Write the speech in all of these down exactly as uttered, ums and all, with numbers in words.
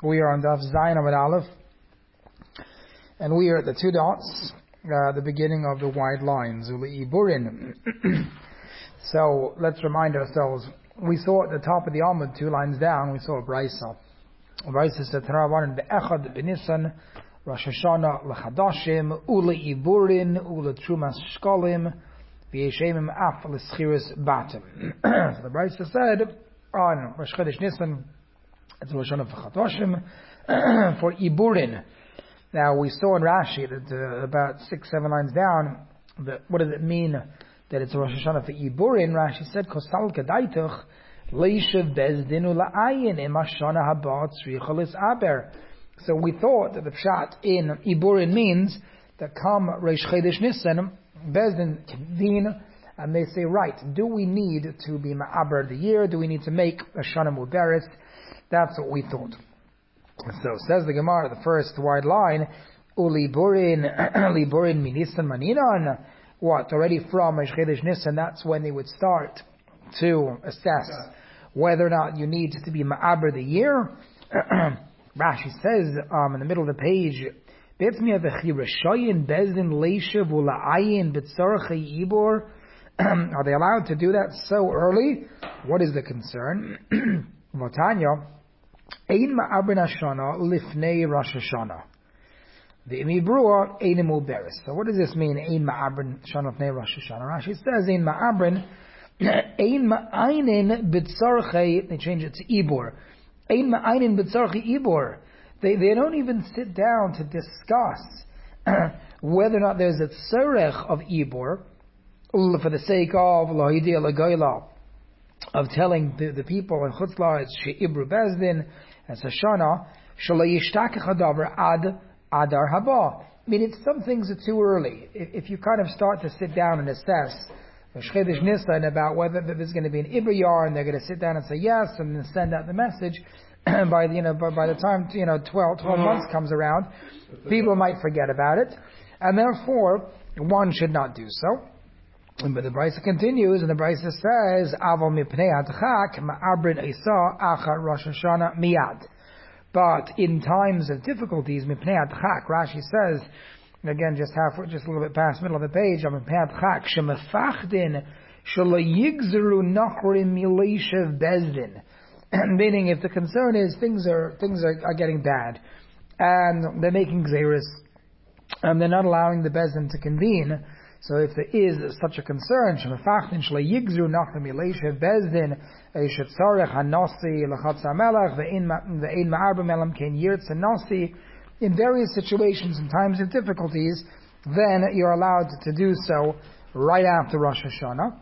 We are on Daf Zayin Amud Aleph, and we are at the two dots, uh, the beginning of the wide lines, Uli Iburin. So let's remind ourselves. We saw at the top of the Amud, two lines down, we saw a Brisa. A Brisa said, "Taravan be'echad b'Nisan, Rosh Hashanah l'chadashim, Uli Iburin, Uli Trumas Shkolim, v'yeshemim af l'schiris batim." So the Brisa said on Rosh Chodesh Nisan, it's Rosh Hashanah for Chatoshim, for Iburin. Now we saw in Rashi that uh, about six, seven lines down, that what does it mean that it's Rosh Hashanah for Iburin? Rashi said, "Kosal kadaituch leishav bezdinu la'ayin imashana haba tzrichalis aber." So we thought that the pshat in Iburin means that come Rosh Chodesh Nisan, bezdin convene, and they say, right, do we need to be ma'aber the year? Do we need to make a shana muberes? That's what we thought. So says the Gemara, the first wide line, Uli Burin, Uli Burin Minisan Maninan. What? Already from Rosh Chodesh Nisan, that's when they would start to assess whether or not you need to be ma'aber the year. Rashi says um, in the middle of the page, are they allowed to do that so early? What is the concern? Vatanya, Ein ma'abrin Hashana lifnei Rosh Hashanah. The imibrua ein muberes. So what does this mean? Ein ma'abrin Hashana lifnei Rosh Hashanah. Rashi says ein ma'abrin ein ma'ainin b'tzarchei. They change it to ibor. Ein ma'ainin b'tzarchei ibor. They they don't even sit down to discuss whether or not there's a tzarech of ibor for the sake of lahidia lagayla, of telling the, the people in Chutz La'aretz she'ibru bezdin as Hashanah shalayishtakach hadavar ad adar haba. I mean, it's some things are too early. If, if you kind of start to sit down and assess Rosh Chodesh Nisan about whether there's going to be an Ibra Yar, and they're going to sit down and say yes, and then send out the message, by the, you know by, by the time you know twelve, twelve months comes around, people might forget about it, and therefore one should not do so. But the Brisa continues, and the Brisa says, "Aval mipnei hadchak ma'abrin isa achar Rosh Hashanah miyad." But in times of difficulties, mipnei hadchak, Rashi says, again, just half, just a little bit past middle of the page, mipnei hadchak shemefachdin shalayigzeru nachrim mileishav bezdin. Meaning, if the concern is things are things are, are getting bad, and they're making gzeris, and they're not allowing the bezdin to convene. So if there is such a concern, shemefachdin shlayigzeru nachrim mileishav bezdin eshetzarech hanasi lachatz hamelach ve'in ve'in ma'arba melam ken yirtz hanasi, in various situations and times of difficulties, then you're allowed to do so right after Rosh Hashanah.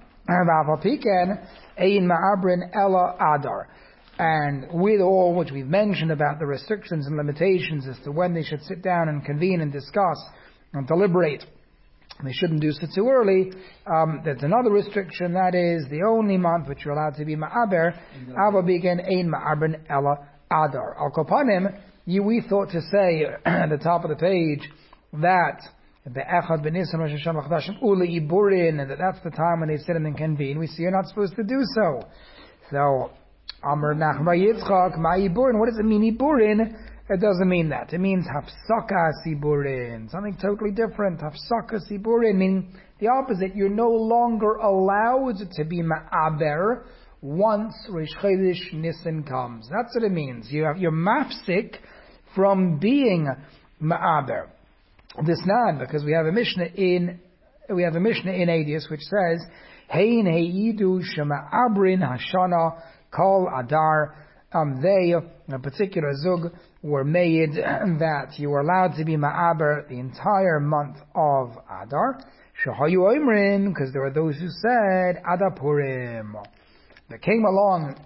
Ein ma'abrin ela adar. And with all which we've mentioned about the restrictions and limitations as to when they should sit down and convene and discuss and deliberate, they shouldn't do so too early. Um, there's another restriction, that is the only month which you're allowed to be ma'aber, ava begin ein ma'abrin ela adar. Al kopanim, you we thought to say at the top of the page that the echad b'nisan Rosh Hashanah l'chadashim uli iburin, and that that's the time when they sit and convene. We see you're not supposed to do so. So Amar Nachma Yitzchak ma'iburin. What does it mean iburin? It doesn't mean that. It means hafsakas iburin, something totally different. Hafsakas iburin, meaning the opposite. You're no longer allowed to be ma'aber once Rosh Chodesh Nisan comes. That's what it means. You have, you're mafsik from being ma'aber. This nan, because we have a Mishnah in we have a Mishnah in Adius which says, Hein heidu shema'abrin hashana kol adar. Um, they, a particular zug, were made that you were allowed to be ma'aber the entire month of Adar. Shahayu oimrin, because there were those who said Adapurim. That came along.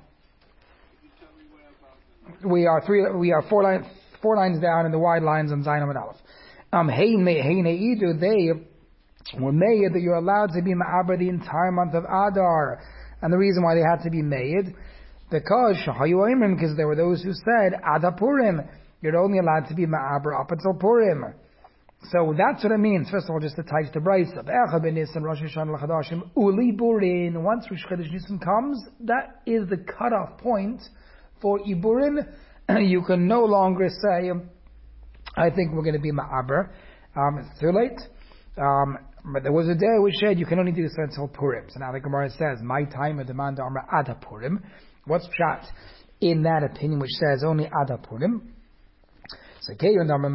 We are three. We are four lines, four lines down in the wide lines on Zayin Amud Aleph. Um, hey neidu, they were made that you're allowed to be ma'aber the entire month of Adar, and the reason why they had to be made, because shahayu oimrim, because there were those who said Adapurim, you're only allowed to be ma'aber up until Purim. So that's what it means. First of all, just to tie the Brisa. Rosh Hashanah l'chadashim uli burin. Once Rosh Chodesh Nisan comes, that is the cutoff point for Iburin, you can no longer say, I think we're going to be ma'aber. Um, it's too late. Um, but there was a day which said you can only do so until Purim. So now the Gemara says, my time of demand Amar Ada Purim. What's pshat in that opinion which says only Ada Purim? So being that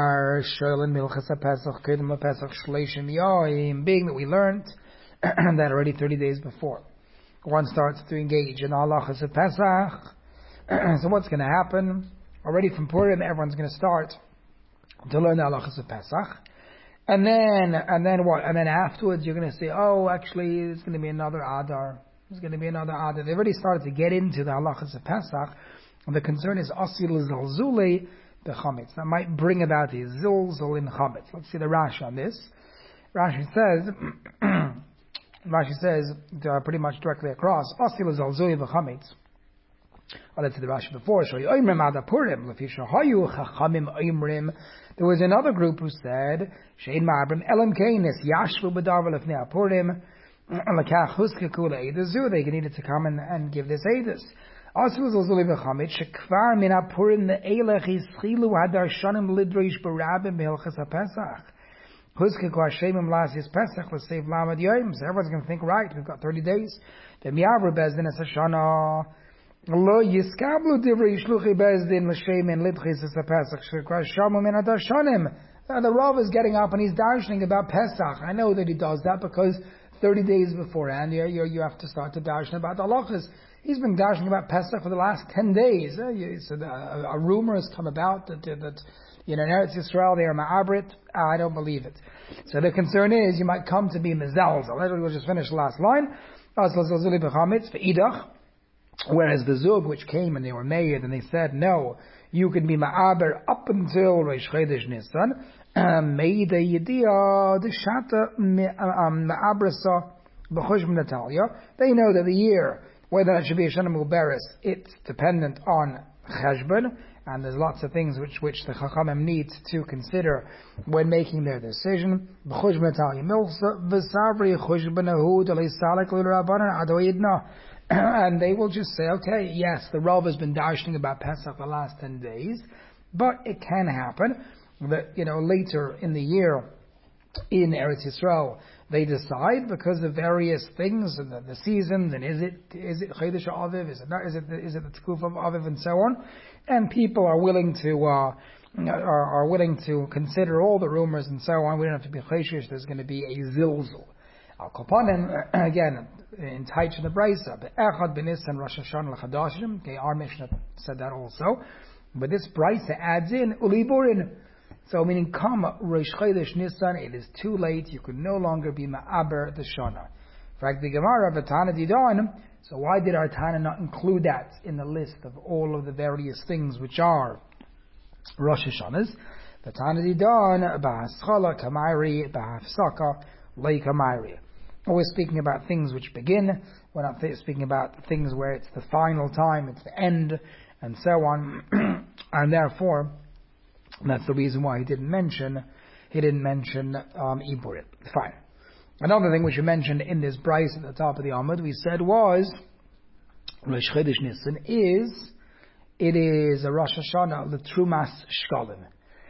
we learned that already thirty days before one starts to engage in halachas of Pesach. So what's going to happen? Already from Purim, everyone's going to start to learn the halachas of Pesach. And then, and then what? And then afterwards you're going to say, oh, actually, there's going to be another Adar. There's going to be another Adar. They've already started to get into the halachas of Pesach. And the concern is asil zalzule bechametz. That might bring about the zilzul in chametz. Let's see the Rashi on this. Rashi says, Rashi says, uh, pretty much directly across, asil zalzule bechametz. Well, that's the Rashi before. There was another group who said, Shein ma'abrim elam keinis yashvu b'darva lefnei apurim lakach huskekula eidazu. They needed to come and, and give this edus. Also, zolzuli v'chamit shekvar min apurim ne'elech yischilu hadarshanim lidrish barabim b'hilchas haPesach. Huskeku hashemim lasis Pesach l'seiv lamad yoyim. So everyone's going to think, right, we've got thirty days. V'miyavru bezdin es hashana. Lo yiskablu divrei shluchi bezdin l'shemin lidchis es haPesach shekvar shamu min hadarshanim. The Rav is getting up and he's darshaning about Pesach. I know that he does that because thirty days beforehand, you, you, you have to start to darshan about the halachas. He's been dashing about Pesach for the last ten days. Uh, you, so the, a, a rumor has come about that, that you know, in Eretz Yisrael they are ma'abrit. Uh, I don't believe it. So the concern is you might come to be mezalzel. We'll just finish the last line. Whereas the Zug, which came and they were made and they said, no, you can be ma'aber up until Rosh Chodesh Nisan. Made a yediyah the shata ma'abrasa b'chosh Natalia. They know that the year, whether that should be a Shana Mubaris, it's dependent on Cheshbon, and there's lots of things which, which the Chachamim need to consider when making their decision. And they will just say, okay, yes, the Rav has been darshaning about Pesach the last ten days, but it can happen that, you know, later in the year in Eretz Yisrael, they decide because of various things and the, the seasons, and is it is it Chodesh Aviv, is it not, is it is it the Tkuf of Aviv, and so on, and people are willing to uh, are, are willing to consider all the rumors and so on. We don't have to be cheshish. There's going to be a zilzul. Al Kopanim again in Taich and the Brisa, Echad B'Nisan Rosh Hashanah L'Chadashim. Okay, our Mishnah said that also, but this Brisa adds in Uliburin. So meaning, come Rosh Chodesh Nisan, it is too late. You can no longer be ma'aber the Shana. In fact, the Gemara of Tana Didan. So why did our Tana not include that in the list of all of the various things which are Rosh Hashanahs? The Tana Didan ba'aschala kamairi ba'afsaka lei kamairi. We're speaking about things which begin. We're not speaking about things where it's the final time, it's the end, and so on, and therefore. And that's the reason why he didn't mention, he didn't mention um, Iburim. Fine. Another thing which we mentioned in this Bryce at the top of the Amud, we said was, Rosh Chodesh Nisan is, it is a Rosh Hashanah, the Trumas Shkalim.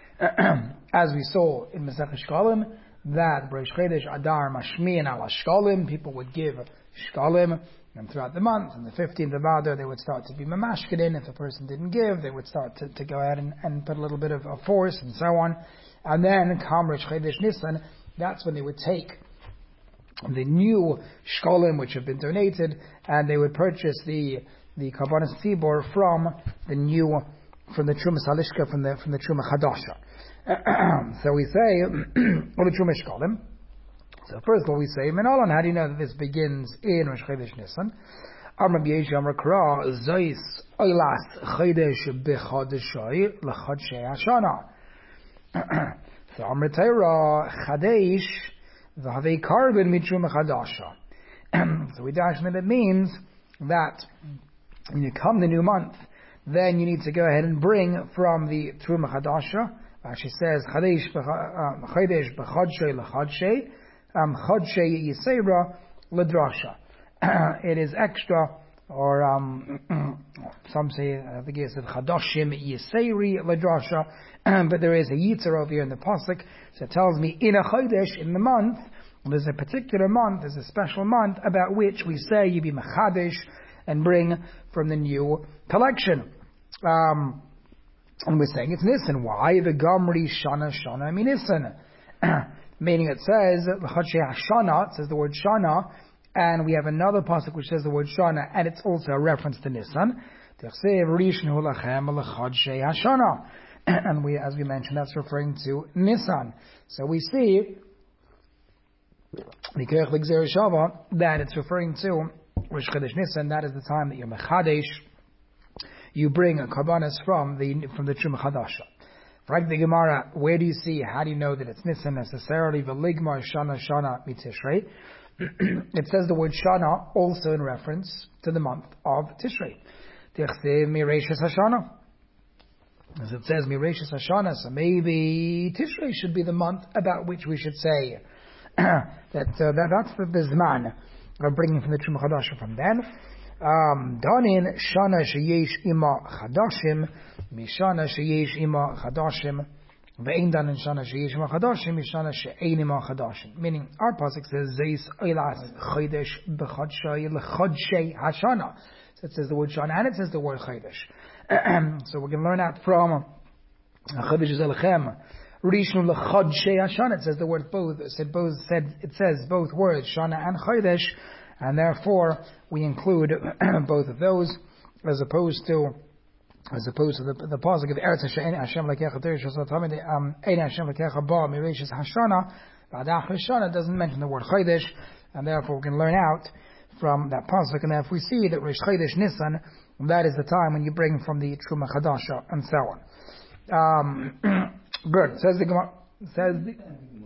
As we saw in Masechet Shkalim, that Rosh Chodesh Adar Mashmi'in ala Shkalim, people would give Shkalim, and throughout the month, on the fifteenth of Adar, they would start to be mamashkedin. If a person didn't give, they would start to, to go ahead and, and put a little bit of a force and so on. And then, come Rosh Chodesh Nisan, that's when they would take the new shkolim which have been donated, and they would purchase the the Karbanos Tzibor from the new, from the Trumas Halishka, from the from the Truma Chadasha. So we say, or the Truma Shkolim. So first of all, we say, Menolan, how do you know that this begins in Rosh Chodesh Nisan? Amar B'Yesh Amar Kra, Zeis Oilas Chodesh B'Chodeshoi L'Chodshei Hashana. So Amar Teira Chadesh V'Havei Karben Mitrum Chadasha. So we dash that it means that when you come the new month, then you need to go ahead and bring from the Truma Chadasha. She says Chadesh B'Chodshei L'Chodshei. Um, Chodshei Yisera L'Drasha. It is extra or um, some say, I think it's Chadashim Yiseri Ladrasha, but there is a Yitzer over here in the Pasuk, so it tells me, in a Chodesh, in the month, there's a particular month, there's a special month, about which we say, you be Mechadesh, and bring from the new collection. Um, and we're saying it's Nisan. Why? The Gomri Shana Shana Mi Nisan. Meaning it says, L'chadshei Hashana, it says the word Shana, and we have another pasuk which says the word Shana, and it's also a reference to Nisan. And we, as we mentioned, that's referring to Nisan. So we see that it's referring to Rosh Chodesh Nisan. That is the time that you're Mechadesh. You bring a karbanos from the from the Truma Chadasha. Right, the Gemara, where do you see, how do you know that it's Nisan necessarily? V'ligmar Shana Shana Mitishrei. It says the word Shana also in reference to the month of Tishrei. Tichsev Mireshis Hashana. As it says Mireshis Hashana, so maybe Tishrei should be the month about which we should say that, uh, that that's the, the Zman of bringing from the Truma Chadasha from then. Um, Danin Shana Sheyesh Ima Chadashim Mishana Sheyesh Ima Chadashim Ve'in Danin Shana Sheyesh Ima Chadashim Mishana She'ein Ima Chadashim. Meaning our pasuk says Zeis Eilas Chodesh B'Chodshay L'Chodshay Hashana. So it says the word Shana and it says the word Chodesh. So we can learn that from Chodesh Zelechem Rishnu L'Chodshay Hashana. It says the word both. It said both. Said it says both words Shana and Chodesh. And therefore, we include both of those, as opposed to, as opposed to the the pasuk of Eretz Hashem Lekecha Teresh Hasatamid Ein Hashem Lekecha Ba Mireshis Hashana. Ba'adach Hashana doesn't mention the word Chodesh, and therefore we can learn out from that pasuk. And if we see that Rosh Chodesh Nisan, that is the time when you bring from the Truma Chadasha and so on. Um, good. Says the Gemara. Says the.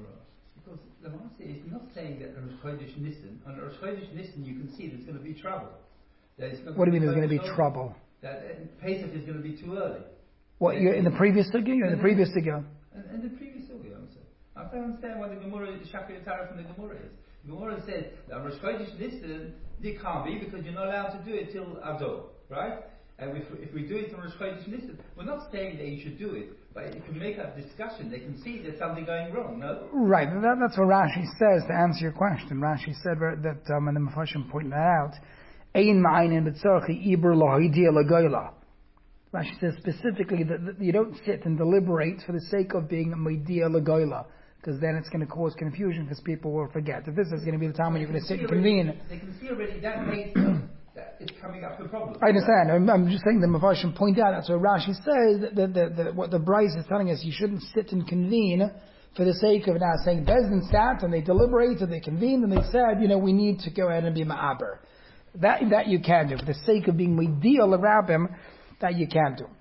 The Master is not saying that on Rosh Chodesh Nisan, on Rosh Chodesh Nisan you can see there's going to be trouble. What do you mean there's going to be trouble? That Pesach is going to be too early. What, you're in the previous sugya? You're in the previous sugya? In, in the previous sugya, I'm saying. I don't understand what the Gemara, the Shakir Tara from the Gemara is. The Gemara says that on Rosh Chodesh Nisan, it can't be because you're not allowed to do it till Ador, right? And if, if we do it on Rosh Chodesh Nisan, we're not saying that you should do it, but if you make a discussion, they can see there's something going wrong, no? Right, that, that's what Rashi says to answer your question. Rashi said that, um, and the Mepharshim pointed that out, Ein ma'ayin b'tzorchi ibur lahidia lagoyla. Rashi says specifically that, that you don't sit and deliberate for the sake of being a meidia lagoyla, because then it's going to cause confusion because people will forget. If this is going to be the time when you're going to sit and convene. They can see already that makes that it's coming up with problems. I understand. I'm, I'm just saying the Mepharshim point out that's what Rashi says that, that, that, that what the Bryce is telling us, you shouldn't sit and convene for the sake of now saying Bezdin sat and they deliberated, they convened and they said, you know, we need to go ahead and be ma'aber. That that you can do for the sake of being meidiyah l'rabim. That you can do.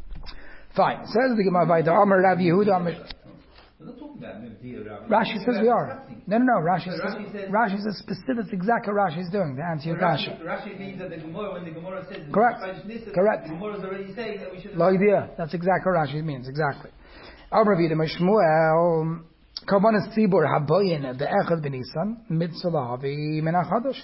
Fine. Says the Gemara by the Amar Rav Yehuda. We're not talking about meidiyah l'rabim. Rashi says we are. No, no, no. Rashi, so says, Rashi says Rashi says specific. That's exactly what Rashi is doing. The answer to your question. Rashi means that the Gemara, when the Gemara says correct, Nisan, correct. The Gemara is already saying that we should. Lo idea. That's exactly what Rashi means. Exactly. Amar Rav Yehuda Shmuel Karbanas Tzibur Haboyin the Echad B'Nisan Mitzvah Lahavi Min HaChadosh.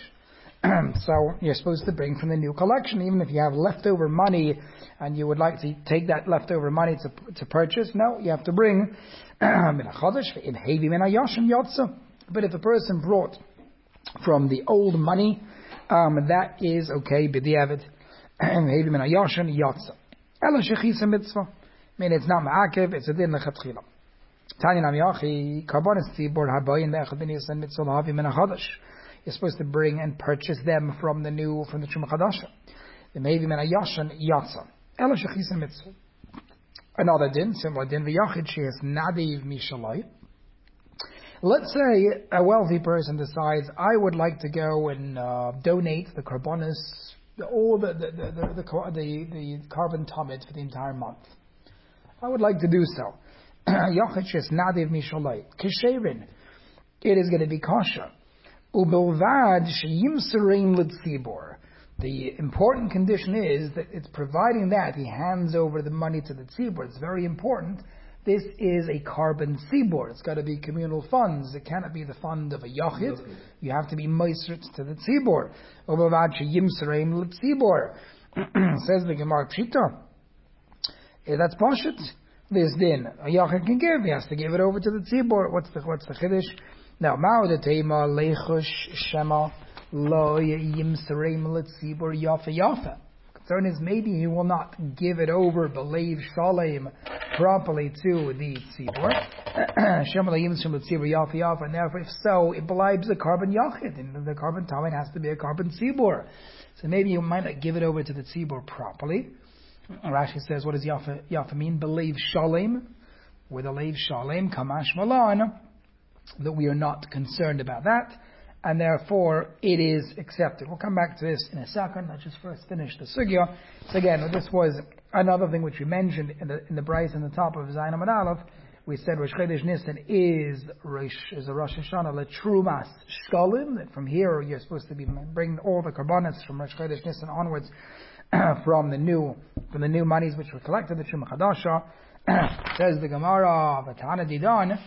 So you're supposed to bring from the new collection, even if you have leftover money and you would like to take that leftover money to to purchase. No, you have to bring min hachodesh in hevi min hayashim yotza. But if a person brought from the old money, um, that is okay. B'diavad hevi min hayashim yotza. Ela shechisa mitzvah. I mean, it's not ma'akev; it's a din lechatchila. Tanya nam yachi karbanis tzibur habayin le'echad b'nisan mitzvah lahavi min hachodesh. You're supposed to bring and purchase them from the new, from the Truma Chadasha. The maybe min hayashan yatsa. Ela shechisa mitzvah. Another din, similar din, v'yachid she'es nadiv mishalai. Let's say a wealthy person decides, I would like to go and uh, donate the karbonis, all the the the the, the, the, the carbon tumid for the entire month. I would like to do so. Yachid she'es nadiv mishalai. Kisherin. It is going to be kosher. Ubelvad sheyimserein l'tzibor. The important condition is that it's providing that he hands over the money to the tzibor. It's very important this is a carbon tzibur. It's got to be communal funds. It cannot be the fund of a yachid. Okay. You have to be meisrit to the tzibur. Says the Gemara Pshita. That's pashut. This din a yachid can give. He has to give it over to the tzibur. What's the what's the chiddush? Now, ma'od tema leichush shema lo yimsereim letzibur yafa yafa. Concern is maybe he will not give it over believe shalem properly to the tzibur. Shema lo yimsereim letzibur yafa yafa. And therefore, if so, it belies the carbon yachid, and the carbon tamid has to be a carbon tzibur. So maybe you might not give it over to the tzibur properly. Rashi says, what does yafa yafa mean? Believe shalem, with a leiv shalem kamash malan. That we are not concerned about that, and therefore it is accepted. We'll come back to this in a second. Let's just first finish the sugya. So again, this was another thing which we mentioned in the in the brace in the top of Zayin Amud Aleph. We said Rosh Chodesh Nisan is Rosh is a Rosh Hashanah letrumas shkalim. That from here you're supposed to be bringing all the karbanos from Rosh Chodesh Nisan onwards from the new from the new monies which were collected, the Truma Chadasha. Says the Gemara Vatana Didan.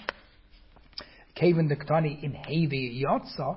Kaven the Ktani in Hevi Yotza,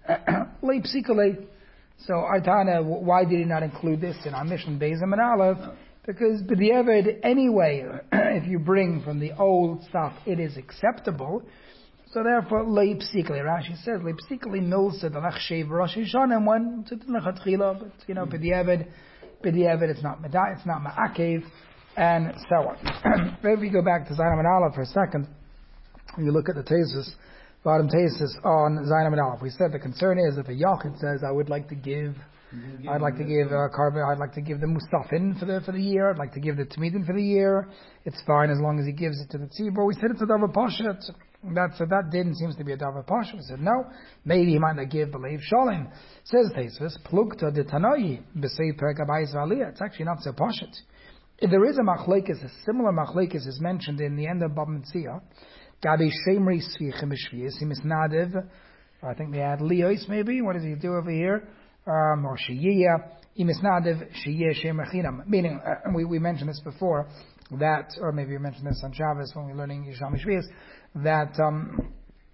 Leipsikale. So Artana, why did he not include this in our mission Bezim and Aleph? Because B'diavad, anyway, if you bring from the old stuff, it is acceptable. So therefore, Leipsikale. Rashi says Leipsikale knows that the Lachshev Rosh Hashanah and one to the Lechatchila, but you know, B'diavad, B'diavad, it's not Meda, it's not Ma'akev, and so on. Maybe we go back to Zayin Amud Aleph for a second. You look at the thesis, bottom thesis on Zayin Amud Aleph. We said the concern is that the Yachid says, I would like to give, I'd like to give uh, carbon, I'd like to give the Mustafin for the for the year. I'd like to give the Tamidin for the year. It's fine as long as he gives it to the Tzibur. We said it's a Davar Pashat. That's so that didn't seems to be a Davar Pashat. We said no, maybe he might not give the Leiv Shalim. Says thesis, Plukta de Tanoi b'Sei Perek Abayis V'Aliyah. It's actually not so Pashat. If there is a machlekes, a similar machlekes is mentioned in the end of Bab Metzia. Gabi Shemri Svichim B'Shviyas, he misnadev. I think they add Leos maybe. What does he do over here? Um, or Shiyya. He misnadev Shiyya Shem Rechinam. Meaning, uh, we, we mentioned this before, that, or maybe we mentioned this on Shabbos when we were learning Yisham Shviyas, that, um,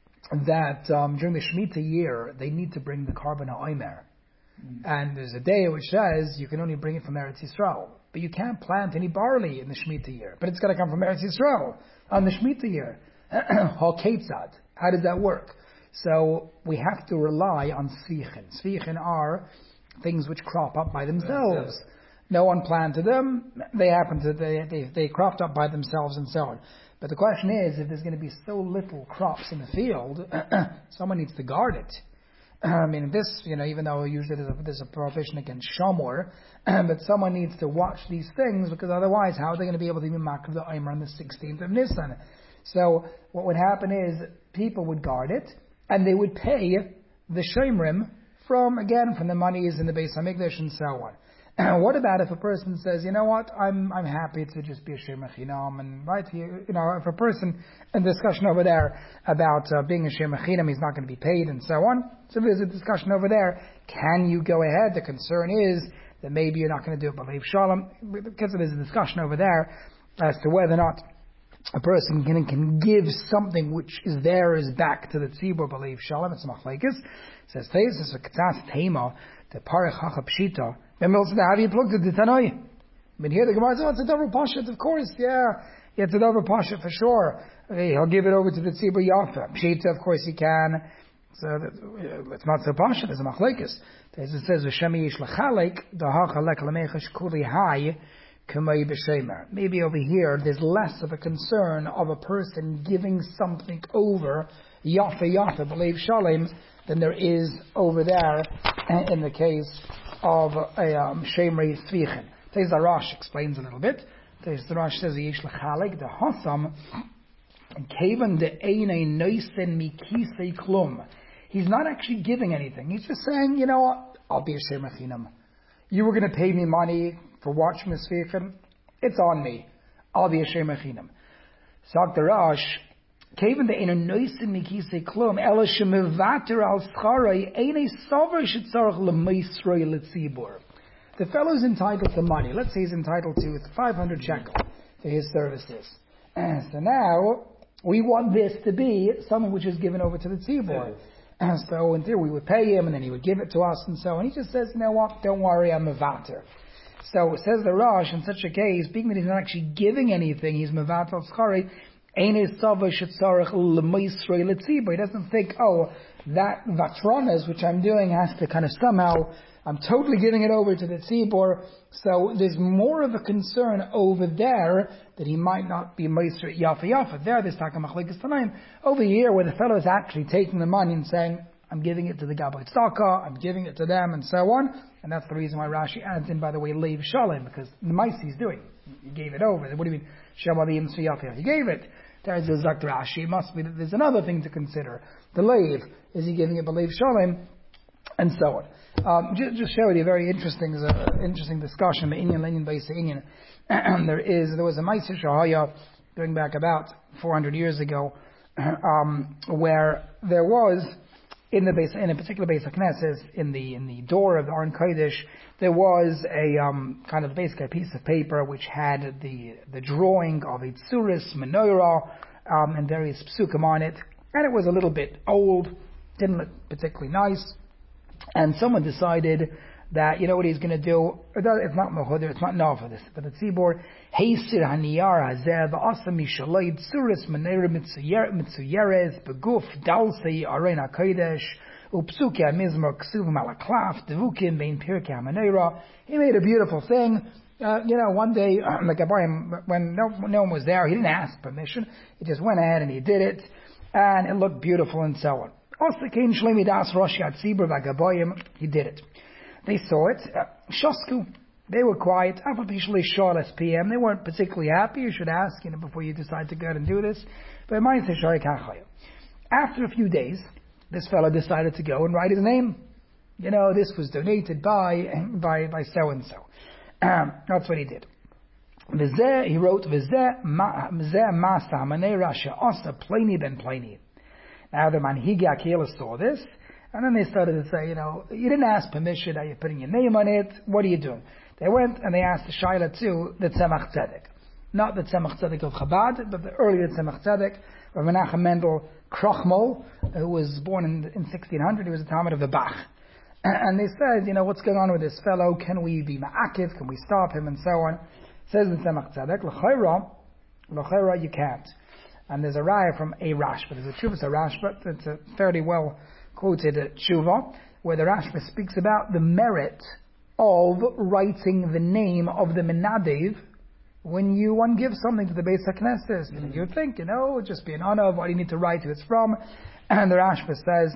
that um, during the Shemitah year, they need to bring the carbon ha'omer. Mm. And there's a day which says you can only bring it from Eretz Yisrael. But you can't plant any barley in the Shemitah year. But it's got to come from Eretz Yisrael on the Shemitah year. How does that work? So we have to rely on Svichen. Svichen are things which crop up by themselves. No one planted them. They happen to, they, they, they cropped up by themselves and so on. But the question is, if there's going to be so little crops in the field, someone needs to guard it. I mean, this, you know, even though usually there's a, there's a prohibition against shamor, but someone needs to watch these things, because otherwise, how are they going to be able to be makriv the Omer on the sixteenth of Nisan? So what would happen is people would guard it, and they would pay the shemrim from, again, from the monies in the Beis HaMikdash and so on. What about if a person says, you know what, I'm I'm happy to just be a Shem Echinam, and right here, you know, if a person, in discussion over there about uh, being a Shem Echinam, he's not going to be paid and so on. So there's a discussion over there. Can you go ahead? The concern is that maybe you're not going to do it by Leiv Shalom, because there's a discussion over there as to whether or not a person can, can give something which is theirs back to the tzibur b'leiv shalom. It's machlekes. It says thesis a katas tema the parech hacha pshita. Then we'll say, have you plugged it to Tanoi? I mean, here the Gemara says, oh, it's a double pashat, of course, yeah. yeah it's a double pashat for sure. Okay, he'll give it over to the tzibur yafa. Pshita, of course he can. So that, uh, it's not so pashat, it's a machlekes. It says, v'shemi yish l'chalek, the hacha lek l'mechash kuli hai. Maybe over here there's less of a concern of a person giving something over yafa yafa b'leiv shalem than there is over there in the case of a um, shemri tzvichen. Tez Arash explains a little bit. Tez Arash says yish l'chalek the hasam kaven de einay noisen mikisei klum. He's not actually giving anything. He's just saying, you know what, I'll be a shemachinam. You were going to pay me money for watching the Svichen, it's on me. I'll be a Shem Echinam. Sagt der Rash, Kevin de ina noisin mikise klum, ela shemevater al scharai, eine sover shetzarach lemeisroi letzibur. The fellow's entitled to money. Let's say he's entitled to five hundred shekel for his services. So now, we want this to be something which is given over to the tzibur. So in theory, we would pay him, and then he would give it to us, and so on. He just says, you know what, don't worry, I'm mevater. So it says the Rosh, in such a case, being that he's not actually giving anything, he's mevater schari, he doesn't think, oh, that vatronas, which I'm doing, has to kind of somehow, I'm totally giving it over to the tzibur. So there's more of a concern over there that he might not be meisr yafa yafa. There, there's taka machlekes tanaim. Over here, where the fellow is actually taking the money and saying, I'm giving it to the Gabbai Tzedakah, I'm giving it to them, and so on. And that's the reason why Rashi adds in, by the way, Leiv Shalem, because the Maisi he's doing. He gave it over. What do you mean? Shabbalim Tziyafia. He gave it. There's a Zakt Rashi. It must be that there's another thing to consider. The Leiv. Is he giving it by Leiv Shalem? And so on. Um, just, just show you a very interesting, uh, interesting discussion. The Inyan Lenin Beis Inyan. There is, there was a Maisi Shahaya going back about four hundred years ago, um, where there was, in the base, in a particular base of Knesset, in the in the door of the Aron Kodesh, there was a um, kind of basically a piece of paper which had the the drawing of a tzuris menorah um, and various psukim on it, and it was a little bit old, didn't look particularly nice, and someone decided that, you know what he's going to do? It's not mechuder, it's not now for this, but the tzibur heisir haniyar hazeh v'asa mishalei tzuris menorah mitzuyeres beguf dalsei arein hakodesh upsuke hamizmor ksuvim al haklaf devukim bein pirkei hamenorah. He made a beautiful thing. Uh, you know, one day, like when no, no one was there, he didn't ask permission. He just went ahead and he did it, and it looked beautiful and so on. Also, kein shlemi das rosh yatzibur v'agaboyim. He did it. They saw it. Shosku. They were quiet. P M. They weren't particularly happy. You should ask, you know, before you decide to go ahead and do this. But after a few days, this fellow decided to go and write his name. You know, this was donated by by by so and so. That's what he did. He wrote Masa Maneira She'asa Pliny ben Pliny. Now the Manhigi Akela saw this. And then they started to say, you know, you didn't ask permission, are you putting your name on it? What are you doing? They went and they asked the Shaila too, the Tzemach Tzedek. Not the Tzemach Tzedek of Chabad, but the earlier Tzemach Tzedek, of Menachem Mendel Krochmol, who was born in, in sixteen hundred, he was a Talmud of the Bach. And they said, you know, what's going on with this fellow? Can we be ma'akiv? Can we stop him? And so on. Says the Tzemach Tzedek, L'chayra, L'chayra, you can't. And there's a raya from a Rashba. There's a Chuvas a Rashba. It's a fairly well quoted tshuva, where the Rashba speaks about the merit of writing the name of the menadev when you one gives something to the Beis HaKnesses. Mm-hmm. You would think, you know, it would just be an honor of what you need to write who it's from. And the Rashba says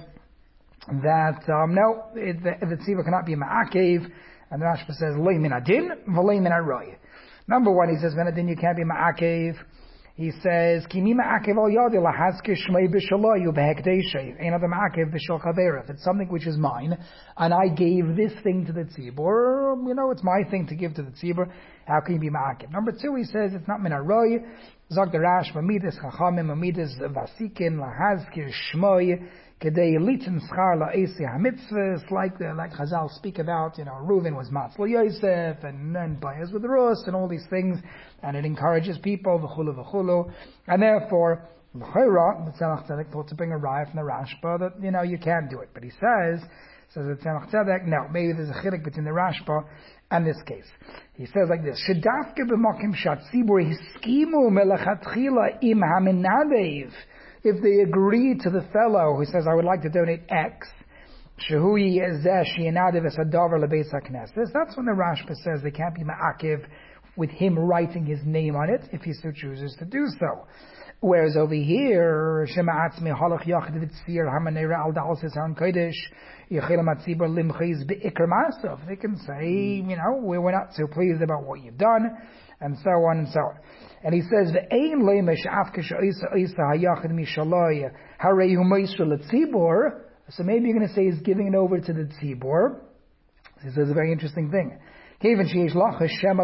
that, um, no, it, the, the tzibur cannot be ma'akev. And the Rashba says, Loi min adin, v'loi min aroi. Number one, he says, min adin, you can't be ma'akev. He says, "Kimi ma'akev al yadi lahaske shmei b'shalayu behekdeshe." Ein adam ma'akev b'shal chaver. If it's something which is mine, and I gave this thing to the tzibur, you know, it's my thing to give to the tzibur. How can you be ma'akev? Number two, he says it's not min haroy. Zog the Rash, mamidas chachamim, mamidas vasikin lahaske shmei kedei litin schar la'esi hamitzvahs, like the like Chazal speak about. You know, Reuven was matzlo Yosef, and then Boaz with the Rus, and all these things. And it encourages people, v'chulu v'chulu, and therefore, v'chayra, the Tzemach Tzedek thought to bring a raya from the Rashba that, you know, you can't do it. But he says, says the Tzemach Tzedek, no, maybe there's a chilek between the Rashba and this case. He says like this, Shedafke b'makim shatzibur hiskimu melechatchila im hamenadev. If they agree to the fellow who says, I would like to donate X, shehu yezeh she'inadev es hadavar lebeis haknesses, that's when the Rashba says they can't be ma'akiv with him writing his name on it, if he so chooses to do so. Whereas over here, Shema'atz mehalach yachid v'tzir hamanera al da'al says Aron Kodesh, yachil matzibur limchiz be'ikr ma'asav. They can say, you know, we're not so pleased about what you've done, and so on and so on. And he says, V'ein leimesh afke she'isa isa hayachid mishaloi harei hu meisr l'tzibur. So maybe you're going to say he's giving it over to the tzibur. This is a very interesting thing. Like we saw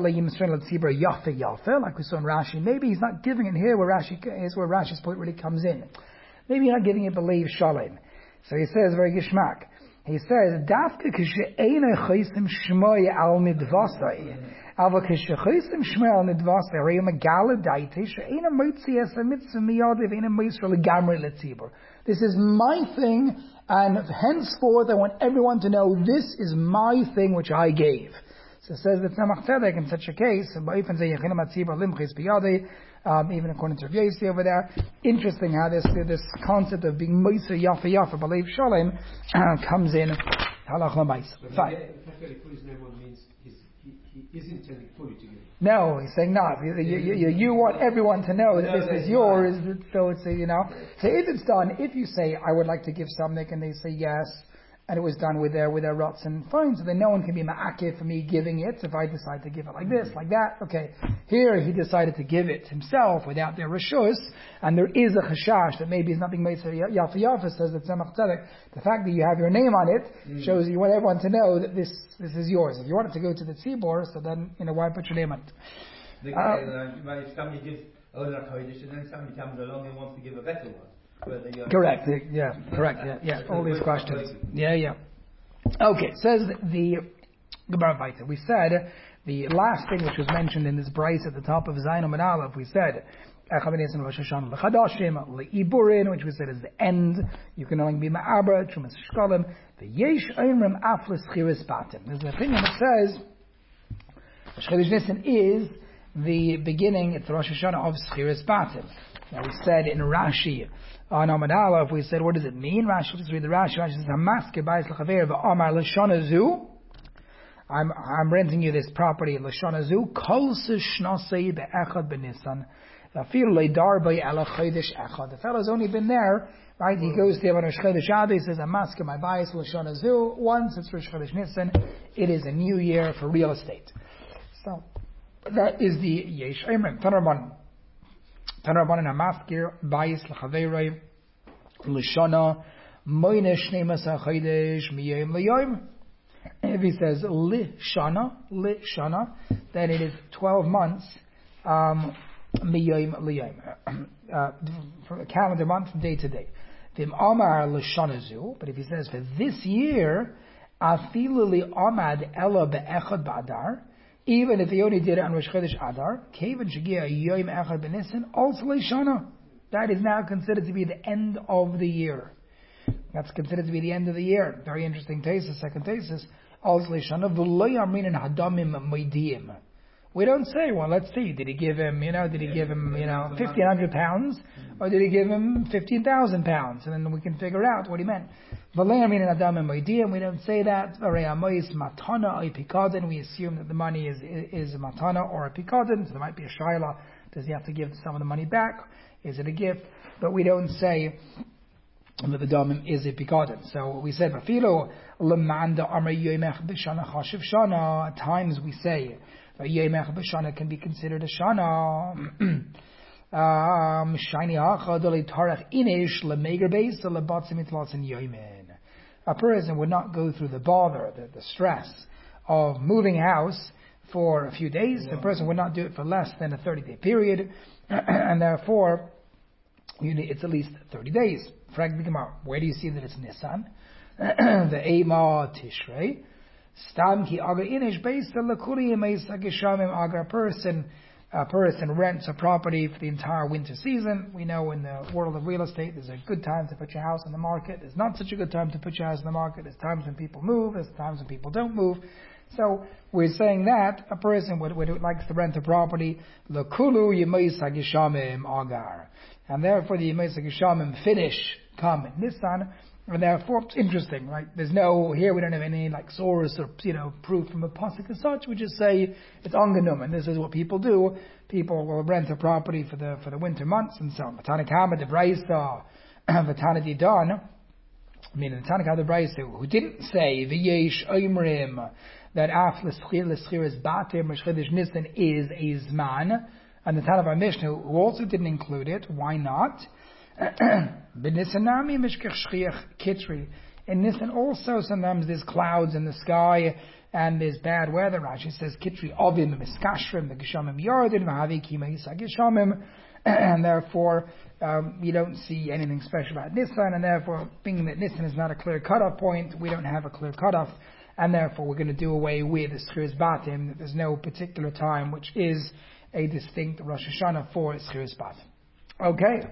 in Rashi, maybe he's not giving it here where Rashi is where Rashi's point really comes in. Maybe you're not giving it believe shalom. So he says very gishmak. He says, Aber kishachaysim shmel nidvas area megala daite she'ena motzi es a mitzvah miyad v'ena moisra legamri letzibur. This is my thing, and henceforth I want everyone to know this is my thing which I gave. So it says that Tzemach Tzedek in such a case, um, even according to Rav Yossi over there, interesting how this this concept of being Moser Yafa Yafa Balev Shalom uh, comes in Halach L'Maisa. Fine. He is intending fully to give. No, he's saying not. You, you, you, you want everyone to know that this is yours, so it's a, you know. So if it's done, if you say, I would like to give something, and they say yes, and it was done with their with their rots and fine, so then no one can be ma'akif for me giving it if I decide to give it like this, like that. Okay, here he decided to give it himself without their rishus, and there is a chashash that maybe it's nothing made yafa yafa, says that Tzemach Tzedek. The fact that you have your name on it mm. shows you want everyone to know that this this is yours. If you want it to go to the tzibor, so then you know why put your name on it. The, uh, uh, if somebody gives Ola Kodesh and then somebody comes along and wants to give a better one. Correct. Yeah. Correct. Yeah. Yeah. All these questions. Yeah. Yeah. Okay. Says the Gemara Vayta. We said the last thing which was mentioned in this brace at the top of Zayin Amud Aleph. We said which we said is the end. You can only be ma'abra trumas shkalim. The yesh oimrim aflis chiris batim. There's an opinion that says Chodesh Nisan is the beginning. It's the Rosh Hashanah of Schiris Batim. Now we said in Rashi on Amud Aleph, we said, what does it mean? Rashi, let's read the Rashi. Rashi says, Hamaske b'ayis l'chaver v'amar l'shana zu. I'm I'm renting you this property l'shana zu. Kol shnasei be'echad b'nisan. Afil leidar be'ela chodesh echad. The fellow's only been there, right? He goes there on Rosh Chodesh Adar. He says, Hamaske my b'ayis l'shana zu. Once it's Rosh Chodesh Nisan, it is a new year for real estate. So that is the yesh emrim. Tanarban. Tanarban hamaskir b'ayis l'chaverei l'shana moine shneimasa chodesh miyom l'yom. If he says li shana, li shana, then it is twelve months um, miyom l'yom, uh, from a calendar month from day to day. V'im amar l'shana zu, but if he says for this year, afilu li amad ela be'echad ba'adar, even if he only did it on Rosh Chodesh Adar, Kevin Shagia Yom Echad B'Nisan, also Leishana. That is now considered to be the end of the year. That's considered to be the end of the year. Very interesting thesis, second thesis. Also Leishana, V'lo Yamrin and Hadamim Moidiyim. We don't say, well, let's see, did he give him, you know, did he give him, you know, fifteen hundred pounds, or did he give him fifteen thousand pounds? And then we can figure out what he meant. We don't say that. We assume that the money is is a matana or a pikadon, so there might be a shaila. Does he have to give some of the money back? Is it a gift? But we don't say that the damim is a pikadon. So we said, at times we say that Yomech B'Shana can be considered a shana. Um, shiny inish beis a person would not go through the bother, the, the stress of moving house for a few days. The person would not do it for less than a thirty-day period, and therefore you need, it's at least thirty days. Where do you see that it's Nisan? The Eima Tishrei. Stam ki aga inish beis l'kuli meisa geshamim aga. A person A person rents a property for the entire winter season. We know in the world of real estate, there's a good time to put your house on the market. There's not such a good time to put your house on the market. There's times when people move. There's times when people don't move. So we're saying that a person would, would likes to rent a property, l'kulu yemeisa geshamim agar, and therefore the yemeisa geshamim finish come in Nisan. And therefore, it's interesting, right? There's no, here we don't have any like source or, you know, proof from a pasuk as such. We just say it's anganum, and this is what people do. People will rent a property for the for the winter months and so on. V'tana kama de braisa, v'tana didan. I mean, the Tanakh the braisa who didn't say v'yesh oimrim that af l'schir l'schiris batim Chodesh Nisan is a zman, and the Tanakh Mishnah who also didn't include it. Why not? In Nisan also sometimes there's clouds in the sky and there's bad weather. Rashi says kitri ovim miskashrim the geshamim yardin v'havi kimeisa geshamim, and therefore um, we don't see anything special about Nisan, and therefore being that Nisan is not a clear cutoff point, we don't have a clear cutoff and therefore we're going to do away with the Schiris Batim, that there's no particular time which is a distinct Rosh Hashanah for Schiris Batim. Okay.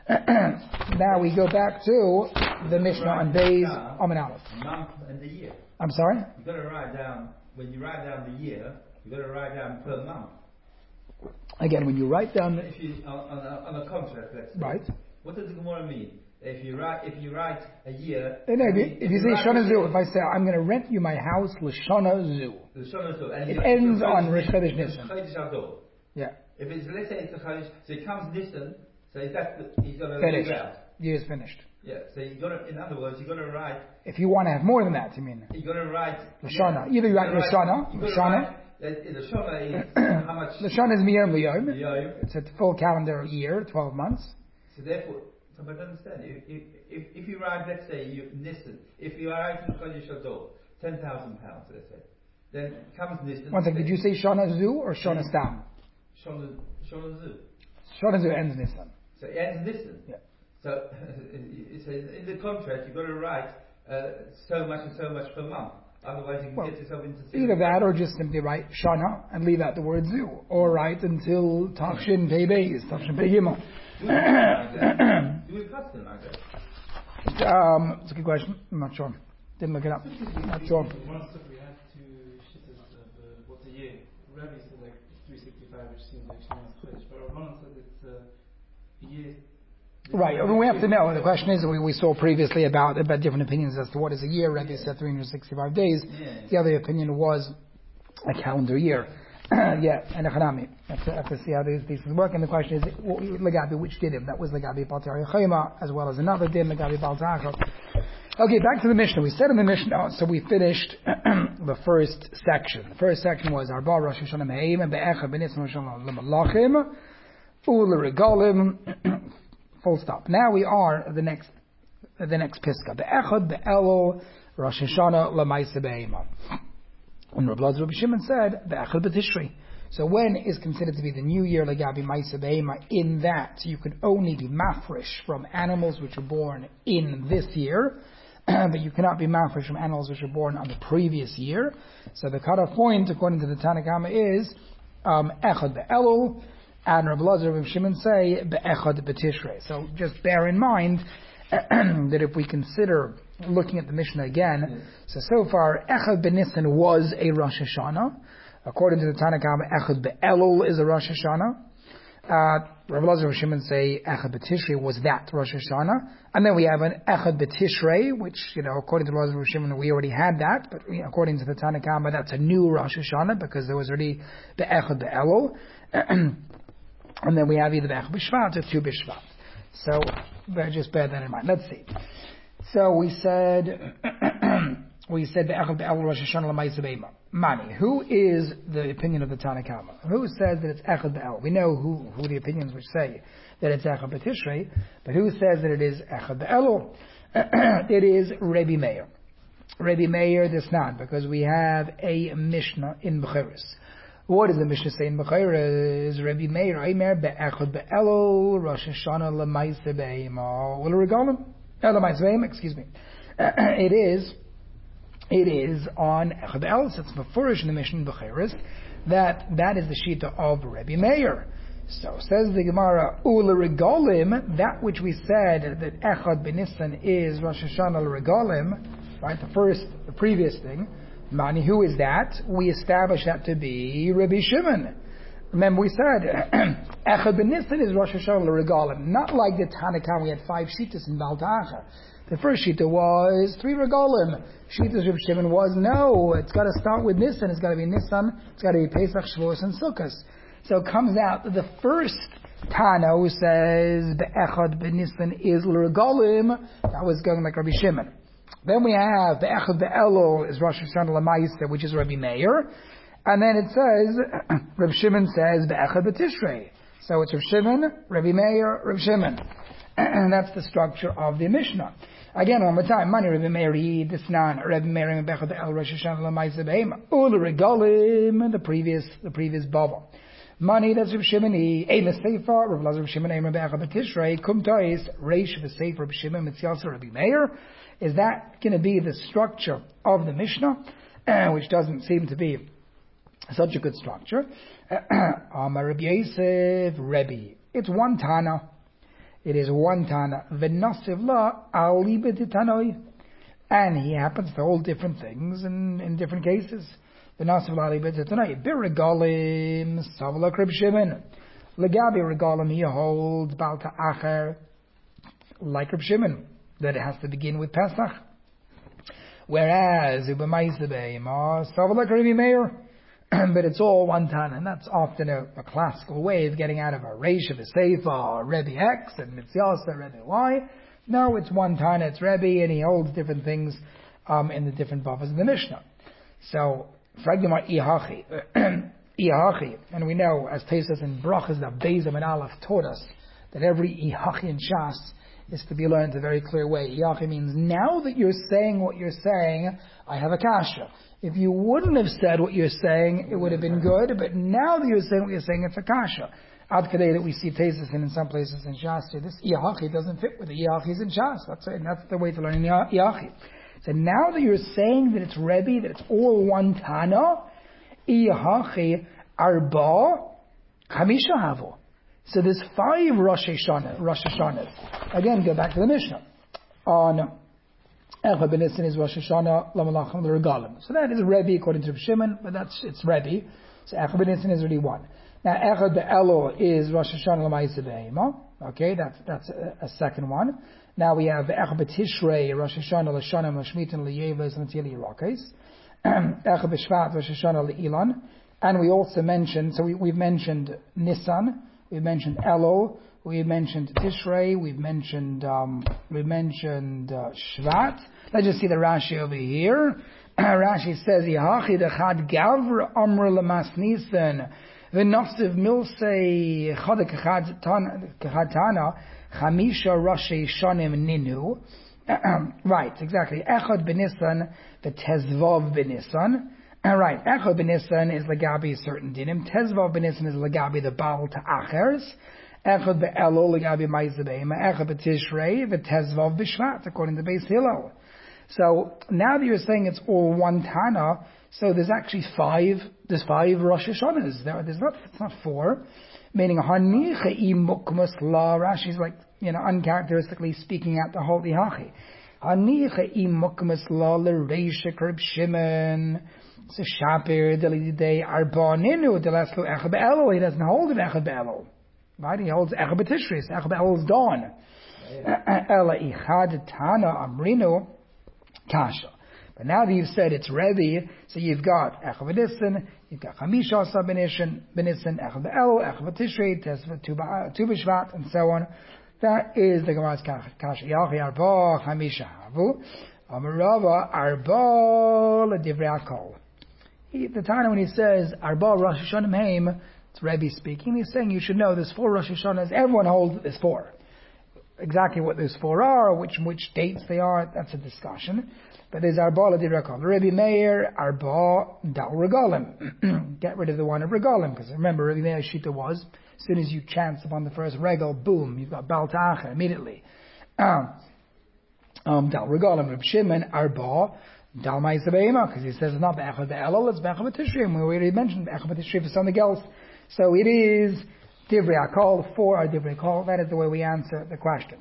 Now we go back to the Mishnah on Beis Amin Aleph. Month and the year. I'm sorry? You've got to write down, when you write down the year, you've got to write down per month. Again, when you write down... If you, on, on, a, on a contract, let's say. Right. What does the Gemara mean? If you write, if you write a year... No, if, you, if you say Shana Zu, if I say, I'm going to rent you my house, L'Shana Zu. L'Shana Zu. And it ends on Rosh Chodesh Nisan. Yeah. If it's, let's say it's a Chodesh, so it comes Nisan, so is that the, he's got to finished. leave out. Year's finished. Yeah, so you got to, in other words, you got to write... If you want to have more than that, you mean? You got to write... L'Shana. Yeah, either you write L'Shana, L'Shana. L'Shana is how much... L'Shana is Miyom L'Yom. L'Yom. It's a full calendar year, twelve months. So therefore, so but understand, if, if, if you write, let's say, you, Nisan, if you are writing Chodesh Adar, ten thousand pounds, let's say, then comes Nisan... One second, did you say Shana Zu or Shana Stam? Shana Zu. Shana Zu ends Nisan. So it ends Nisan. Yeah. So it says in the contract you've got to write uh, so much and so much per month. Otherwise you can well, get yourself into... Either that or just simply write Shana and leave out the word Zu. Or write until Tafshin Pei Beis, Tafshin Pei Gimel. Do we custom like that? Um, it's a good question. I'm not sure. Didn't look it up. I'm not sure. One stuff we had to shittas of uh, what's a year. Rabbi said like three sixty-five, which seems like Shema's Chodesh. But Rabbanan said it's uh, a year. Right, I mean, we have to know. The question is, we, we saw previously about about different opinions as to what is a year. Rabbi said three hundred sixty-five days. Yeah. The other opinion was a calendar year. Yeah, and a Hanami. Have to, have to see how these things work. And the question is, Lagabi, which did him? That was Lagabi Baltar Yechayma, as well as another din, Lagabi Baltar. Okay, back to the Mishnah. We said in the Mishnah, so we finished the first section. The first section was Arba Rosh Hashanah Me'im, Be'echa B'nitzim Rosh Hashanah L'malachim, U'L'regalim, full stop. Now we are the next, the next Piska. Be'echad Be'elul Rosh Hashanah L'maisa Be'ema. And Rabbi Lazar Rabbi Shimon said, Be'echad B'Tishrei. So when is considered to be the new year, Lagabi Maisa Be'ema, in that you can only be mafresh from animals which are born in this year, but you cannot be mafresh from animals which are born on the previous year. So the cutoff point, according to the Tanakhama, is um, Echad Be'elul, and Rabbi Lazar Rabbi Shimon say Be'echad B'Tishrei. So just bear in mind that if we consider looking at the Mishnah again, so so far Echad B'Nisan was a Rosh Hashanah. According to the Tanakhama, Echad Be'elul is a Rosh Hashanah. Uh, Rabbi Lazar and Shimon say Echad B'Tishrei was that Rosh Hashanah, and then we have an Echad B'Tishrei, which, you know, according to Rabbi Lazar and Shimon, we already had that, but you know, according to the Tanakhama, that's a new Rosh Hashanah because there was already the Echad Be'elul, and then we have either the Echad B'Shvat or two B'Shvat. So just bear that in mind. Let's see. So we said we said the Echad Be'elul Rosh Hashanah L'maisa Be'ema. Mani. Who is the opinion of the Tanakhama? Who says that it's Echad Be'elul? We know who, who the opinions which say that it's Echad B'Tishrei, but who says that it is Echad Be'elul? It is Rebbe Meir. Rebbe Meir does not, because we have a Mishnah in Bechiros. What does the Mishnah say in Bechiros? Rebbe Meir, Eimer Be'echad Be'elul Rosh Hashanah L'maisa Be'ema. Will it regalim? No, L'maisa Be'ema, excuse me. It is It is on Echad Be'elul, so it's Mefurish in the Mishnah in Bechiros, that that is the Shita of Rebbe Meir. So says the Gemara, Ula Regalim, that which we said that Echad B'Nisan is Rosh Hashanah L'Regalim, right, the first, the previous thing, Mani, who is that? We established that to be Rabbi Shimon. Remember we said, Echad B'Nisan is Rosh Hashanah L'Regalim, not like the Tanakhama, we had five Shitas in Baltacha. The first Shita was three regalim. Shita's Reb Shimon was no. It's got to start with Nisan. It's got to be Nisan. It's got to be Pesach, Shavuos, and Sukkot. So it comes out that the first Tana who says Be'echad B'Nisan is l'regalim, that was going like Rabbi Shimon. Then we have Be'echad Be'elul is Rosh Hashanah L'maisa, which is Rabbi Meir. And then it says, Reb Shimon says Be'echad B'Tishrei. So it's Reb Shimon, Rabbi Meir, Reb Shimon. And that's the structure of the Mishnah. Again, one more time. Mani Rebbe Meir Yidisnan Rebbe Meir Bechad El Rosh Hashanah L'maisa Be'ema Ul Regalim, the previous the previous bubble. Mani that's Reb Shimoni Eim Sefer Reb Lazar Reb Shimon Eim Bechad B'Tishrei Kum Tois Reish V'Sefer Reb Shimon Mitziasa Rebbe Meir. Is that going to be the structure of the Mishnah? which doesn't seem to be such a good structure. Amar Rabbi Yosef, Rebbe. It's one Tana. It is one Tana. V'nasiv la ali b'titanoi. And he happens to hold different things in, in different cases. V'nasiv la ali b'titanoi. B'regalim savla krib Shimon. Legabi regalim, he holds Baal Ta'acher like Reb Shimon, that it has to begin with Pesach. Whereas Ubamaisa Be'ema savla krib Meir. But it's all one Tana, and that's often a, a classical way of getting out of a Reish of a Seifa, or Rebbe X, and Mitziasa, Rebbe Y. No, it's one Tana, it's Rebbe, and he holds different things um, in the different buffers of the Mishnah. So, Fragdimar Ihachi, Ihachi, and we know, as Tesis and Brachas, that Bezim and Aleph taught us, that every Ihachi in Shas is to be learned a very clear way. Ihachi means, now that you're saying what you're saying, I have a kasha. If you wouldn't have said what you're saying, it would have been good, but now that you're saying what you're saying, it's a kasha. Ad kadei that we see Tesis in some places in Shas, this Ihachi doesn't fit with the Iachis in Shas. That's it, and that's the way to learn Ihachi. So now that you're saying that it's Rebbe, that it's all one Tana, Ihachi Arba Chamisha Havo. So there's five Rosh Hashanah, Rosh Hashanahs. Again, go back to the Mishnah. On Echad B'Nissen is Rosh Hashanah, Lamalachim L'Regalim. So that is Rebbe according to Reb Shimon, but that's, it's Rebbe. So Echad B'Nissen is already one. Now Echad B'Elul is Rosh Hashanah L'Maisa B'Ema. Okay, that's, that's a, a second one. Now we have Echad B'Tishrei, Rosh Hashanah L'Shanim L'Shmitin L'Yeves L'Tili Yerakes. Echad B'Shvat, Rosh Hashanah L'Ilan. And we also mentioned, so we, we've mentioned Nisan, we've mentioned Elul, we've mentioned Tishrei, we've mentioned, um, we've mentioned uh, Shvat. Let's just see the Rashi over here. Rashi says, Yahachi dechad gavr amr lemas nisan, v'nafsiv milsei chad kechad tana, chamisha rashi shanim ninu. Right, exactly. Echad b'Nisan, v'tezvav b'Nisan. Right, Echad b'Nisan is legabi certain dinim. Tezvav b'Nisan is legabi the Baal Ta'achers. Echad b'Elul legabi Ma'isa B'Ema. Echad b'Tishrei v'tezvav b'Shvat, according to Beis Hillel. So now that you're saying it's all one Tana, so there's actually five. There's five Rosh Hashanahs. There, there's not. It's not four. Meaning Hanicha imukmas la. Rashi's like, you know, uncharacteristically speaking out the whole Ihachi. Hanicha imukmas la l'reisha Reb Shimon. So Shapir delidei arba ninu delaslu Echad B'Elul. He doesn't hold of Echad B'Elul, right? He holds Echad B'Tishrei. So Echad B'Elul is dawn. Ela ichad Tana amrinu kasha. But now that you've said it's Rebbe, so you've got Echad B'Nissen, you've got Chamisha Asa B'Nissen, B'Nissen, Echad B'Elul, Echad B'Tishrei, Tu B'Shvat, and so on. That is the Gemara's kasha. Yachi arba Chamisha havu. Amarava arba l'divrei hakol. The time when he says Arba Rosh Hashanah Meim, it's Rebbe speaking. He's saying you should know there's four Rosh Hashanahs. Everyone holds that there's four. Exactly what those four are, which which dates they are, that's a discussion. But there's Arba l'divrei hakol. Rebbe Meir Arba Dal Regalim. Get rid of the one of Regalim, because remember Rebbe Meir's shita was as soon as you chance upon the first regal, boom, you've got Baal Ta'acher immediately. Um, um, Dal Regalim. Reb Shimon Arba Dal Ma'isa B'Ema, because he says it's not B'Echad B'Elul, it's B'Echad B'Tishrei, and we already mentioned B'Echad B'Tishrei for something else. So it is Divrei HaKol, four are Divrei HaKol. That is the way we answer the question.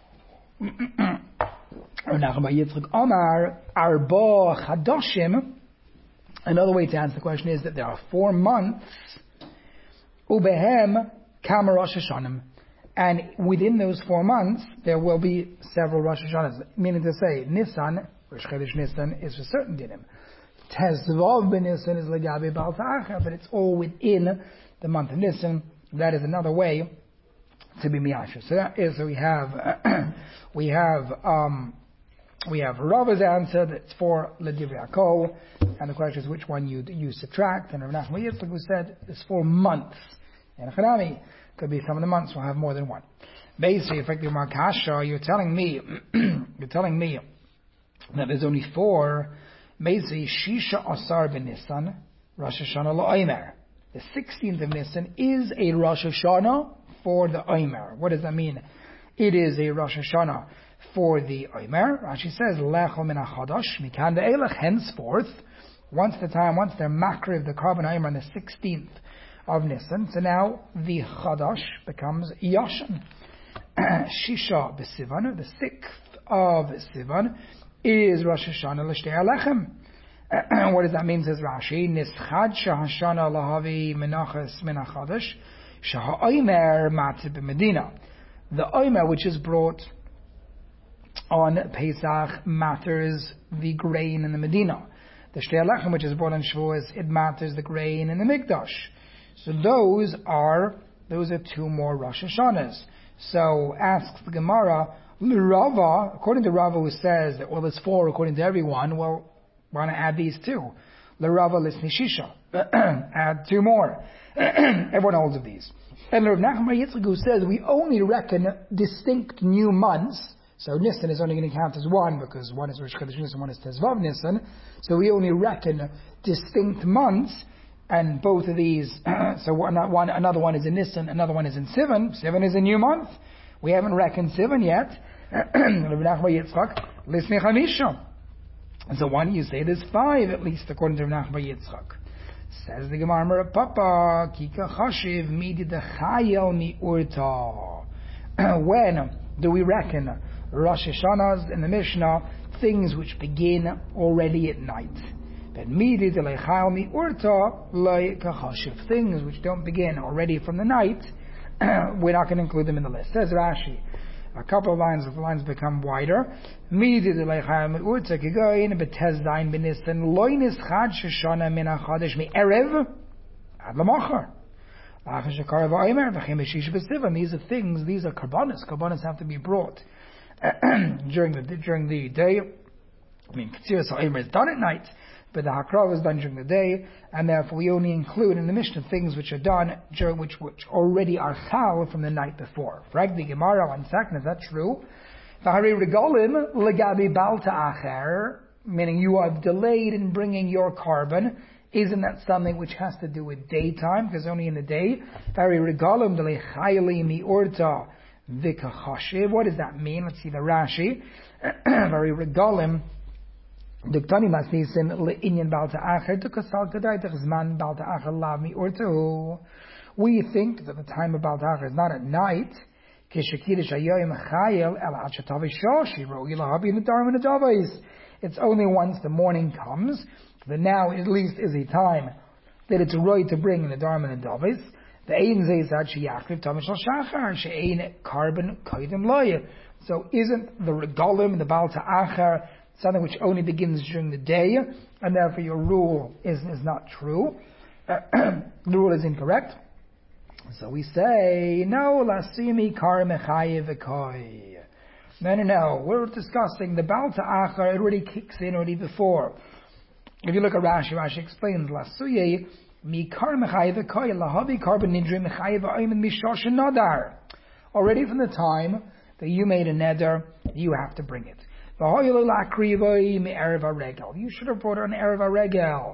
Omar Arba Chadoshim. Another way to answer the question is that there are four months, Ubehem Kama Rosh Hashanim, and within those four months there will be several Rosh Hashanahs. Meaning to say, Nisan, Rosh Chodesh Nisan is for certain dinim. Tezvav b'Nisan is legabi Baal Ta'acher, but it's all within the month of Nisan. That is another way to be miyasher. So that is, so we have, we have, um, we have Rava's answer that's for l'divrei hakol, and the question is which one you you subtract. And Rav Nachman Yitzchak who said it's four months. And Chanami could be some of the months will have more than one. Basically, effectively, Markasha, you're telling me, you're telling me that there's only four. Basically, Shisha Asar b'Nisan, Rosh Hashanah la'Omer. The sixteenth of Nisan is a Rosh Hashanah for the Omer. What does that mean? It is a Rosh Hashanah for the Omer. Rashi says, Lechol min hachadash, mikan de'elech, henceforth, once the time, once they're makriv the carbon aimer on the sixteenth of Nisan, so now the Chadash becomes Yashan. Shisha b'Sivan, the sixth of Sivan, is Rosh Hashanah l'Shtei Alechem. What does that mean, says Rashi? Nischad shahashana lahavi menachas min hachadash shaha'omer matib b'Medina. The omer which is brought on Pesach matters the grain in the Medina. The Shtei Alechem which is brought on Shavuos, it matters the grain in the Mikdash. So those are those are two more Rosh Hashanahs. So asks the Gemara, Rava, according to Rava who says that well, there's four according to everyone. Well, why not add these two? L'Rava lisni shisha, add two more. Everyone holds of these. And Rav Nachman bar Yitzchak who says we only reckon distinct new months. So Nisan is only going to count as one because one is Rosh Chodesh Nisan, one is Tezvav Nisan. So we only reckon distinct months. And both of these, so one, one, another one is in Nisan, another one is in Sivan. Sivan is a new month. We haven't reckoned Sivan yet. And so why do you say there's five, at least according to Rav Nachman bar Yitzchak? Says the Gemara, Papa, Kika Chashiv, Midi de Chayel Mi Urta. When do we reckon Rosh Hashanahs in the Mishnah, things which begin already at night? But things which don't begin already from the night, we're not going to include them in the list. Says Rashi, a couple of lines, the lines become wider. These are things, these are karbanos. Karbanos have to be brought during the during the day. I mean, Ketzir Sa'im is done at night, but the Hakrav is done during the day, and therefore we only include in the Mishnah things which are done during which which already are chal from the night before. Frag the Gemara, one second, is that true? V'harei regalim legabi bal ta'acher, meaning you have delayed in bringing your carbon. Isn't that something which has to do with daytime, because only in the day? V'harei regalim delechayli mi urta v'kachashiv. What does that mean? Let's see the Rashi. V'harei regalim Duktani masnisin le'inyan bal ta'acher tukasal kadai t'chzman bal ta'acher lav mi urtu. We think that the time of bal ta'acher is not at night. Kishakirish ayoyim chayel el achatavi shoshi rogi lahabi in the darm and the davais. It's only once the morning comes that now at least is a time that it's right to bring in the darm and the davais. The ein zeizad sheyachriv tamish al shachar she'ein carbon koidim loye. So isn't the regalim and the bal ta'acher something which only begins during the day, and therefore your rule is, is not true. The rule is incorrect. So we say, no, lasimi kar mechayev v'koi. No, no, no. We're discussing the Baal Ta'achar. It already kicks in already before. If you look at Rashi, Rashi explains, lasuye mi kar mechayev v'koi lahavi carbon nidrim mechayev v'ayim mishosh nadar. Already from the time that you made a neder, you have to bring it. You should have brought an Erev HaRegel.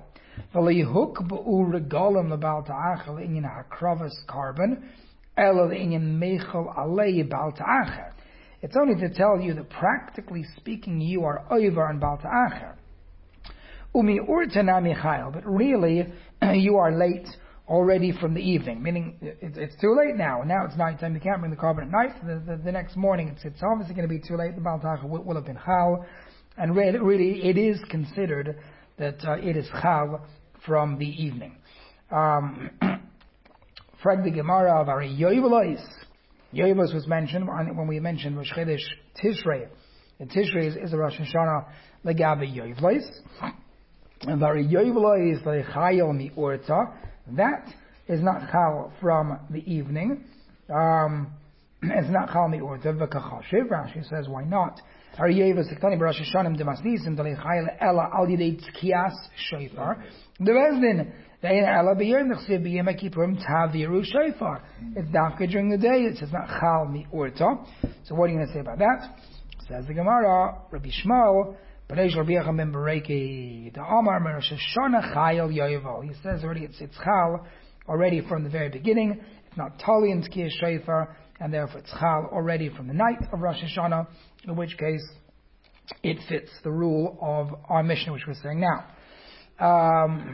It's only to tell you that practically speaking you are over on Baal Ta'acher. But really you are late already from the evening, meaning it's, it's too late now. Now it's nighttime, you can't bring the carbon at night. The, the, the next morning it's, it's obviously going to be too late. The Baal Ta'acher will, will have been chal, and really, really it is considered that uh, it is chal from the evening. Um, Frag the Gemara of our Yovelos. Yovelos was mentioned when we mentioned Rosh Chodesh Tishrei. And Tishrei is, is a Rosh Hashanah legabe Yovelos. And our Yovelos lechayel mi urta. That is not chal from the evening. Um, it's not chal mi urta v'kachashiv. Rashi says, why not? Har yeva sektani b'Rosh Hashanah demasnisim dalei chayel ela al yidei tzkias shofar. The Bezdin de'ein ela b'yom nechsev b'yom kippurim taviru shofar. It's dafka during the day. It says not chal mi urta. So what are you going to say about that? Says the Gemara, Rabbi Shmuel. He says already it's, it's chal already from the very beginning. It's not tali in tzkiya shofar, and therefore it's chal already from the night of Rosh Hashanah, in which case it fits the rule of our mission, which we're saying now. Um,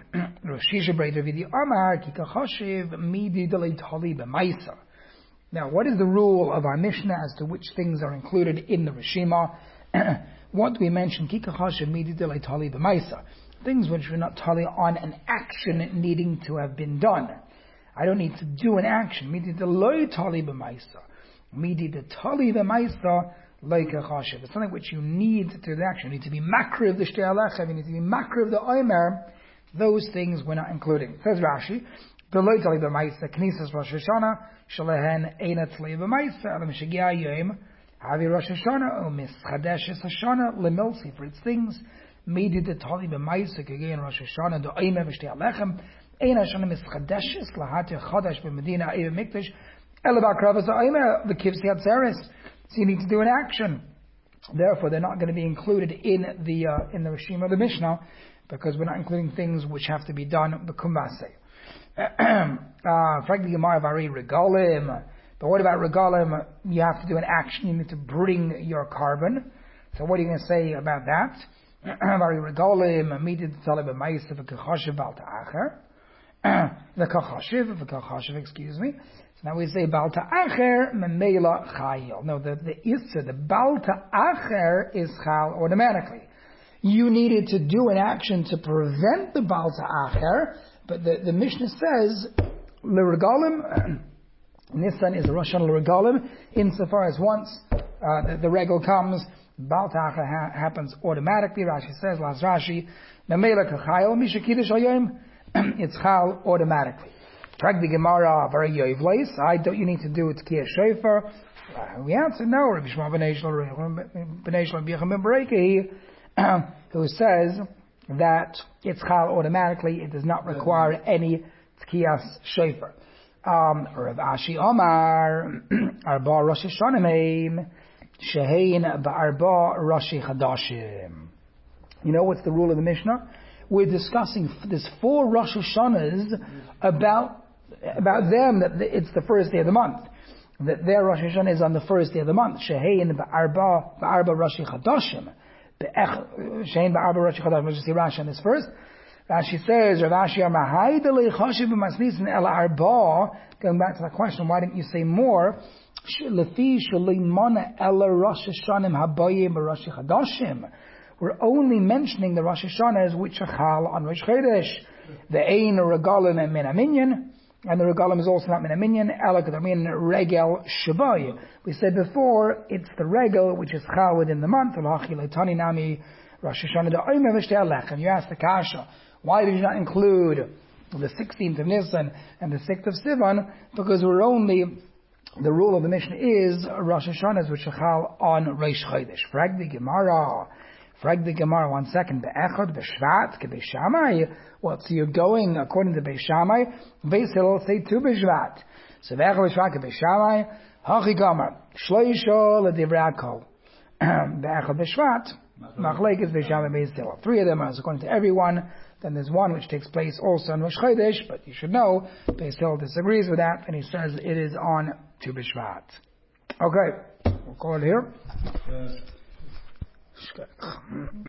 now, what is the rule of our Mishnah as to which things are included in the Rishima? What do we mention? Things which are not tali on an action needing to have been done. I don't need to do an action. Midi de loy tali b'maisa. Midi de tali b'maisa like a chashiv. It's something which you need to do the action. You need to be makriv the shtei alechem. You need to be makriv the omer. Those things we're not including. Says Rashi, the loy tali b'maisa knisas Rosh Hashanah shalehen eina tali b'maisa alam shegia yom havi Rosh Hashanah umis chadeshes Hashanah lemilsi for its things. Midi de tali b'maisa again Rosh Hashanah the omer v'shtei alechem. The So you need to do an action. Therefore, they're not going to be included in the uh, in the Rishima of the Mishnah because we're not including things which have to be done b'kumbase. Frankly, Gemara vari regalim. But what about regalim? You have to do an action. You need to bring your carbon. So what are you going to say about that? Vari regalim needed to tell him a ma'aseh v'kachashiv bal ta'acher. The kachashiv, the kachashiv, excuse me. So now we say bal ta'acher memela chayil. No, the the issa, the bal ta'acher is chal automatically. You needed to do an action to prevent the bal ta'acher, but the, the Mishnah says l'regalim. Nisan is a Rosh Hashanah l'regalim. Insofar as once uh, the, the regal comes, bal ta'acher ha- happens automatically. Rashi says, Las Rashi, memela kachayil mishakidish hayom. It's chal automatically. Trag the Gemara very yoivleis. I don't. You need to do it kiyah shofar. Uh, we answer no. Rabbi Shmuel ben Eish ben Bereiki, who says that it's chal automatically. It does not require any tkiyas shofar. Um, Rav Ashi Omar Arba Rosh Hashanah meim shehein ba'arba Rosh Chadashim. You know what's the rule of the Mishnah? We're discussing there's four Rosh Hashanahs about about them that it's the first day of the month. That their Rosh Hashanah is on the first day of the month. Shehein ba'arba ba'arba Rosh Chadashim. Shehein ba'arba Rosh Chadashim. Let's just see Rashi on this first. Rashi says, Rav Ashi Amar Haidele Chashiv b'Masnisin El Arba. Going back to the question, why didn't you say more? Lefi Shalimana El Rosh Hashanim Habayim Rosh Chadashim. We're only mentioning the Rosh Hashanahs which are chal on Rosh Chodesh. The Ein Regalim and Min Aminyan, and the Regalim is also not Min Aminyan. Elak Min Regel Shabai. We said before it's the Regel which is chal within the month. L'Hachi Leitani Nami Rosh Hashanah the Omer V'Shtei Alech. And you ask the Kasha, why did you not include the sixteenth of Nisan and the sixth of Sivan? Because we're only the rule of the Mishnah is Rosh Hashanahs which are chal on Rosh Chodesh. Frag the Gemara. Frag the Gemara one second. Be'echad b'shvat ke'Beis Shammai. Well, so you're going according to Beis Shammai. Beis Hillel say two b'shvat. So be'echad b'shvat ke'Beis Shammai. Hachi Gomer shloisha l'divrei hakol. Be'echad b'shvat machlekes Beis Shammai Beis Hillel. Three of them are according to everyone. Then there's one which takes place also on Rosh Chodesh, but you should know Beis Hillel disagrees with that, and he says it is on Tu b'shvat. Okay, we'll call it here.